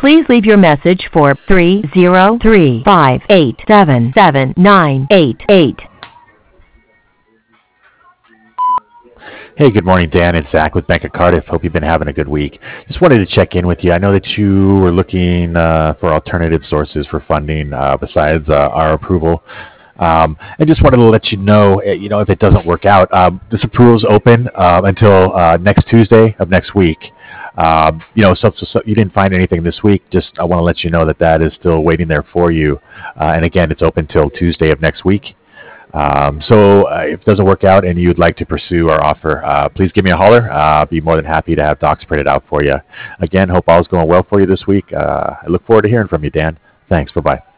Please leave your message for 303-587-7988. Hey, good morning, Dan. It's Zach with Bank of Cardiff. Hope you've been having a good week. Just wanted to check in with you. I know that you were looking for alternative sources for funding besides our approval. And just wanted to let if it doesn't work out, this approval is open until next Tuesday of next week. So you didn't find anything this week. Just I want to let you know that that is still waiting there for you. And again, it's open till Tuesday of next week. If it doesn't work out and you'd like to pursue our offer, please give me a holler. I'll be more than happy to have docs printed out for you. Again, hope all's going well for you this week. I look forward to hearing from you, Dan. Thanks. Bye-bye.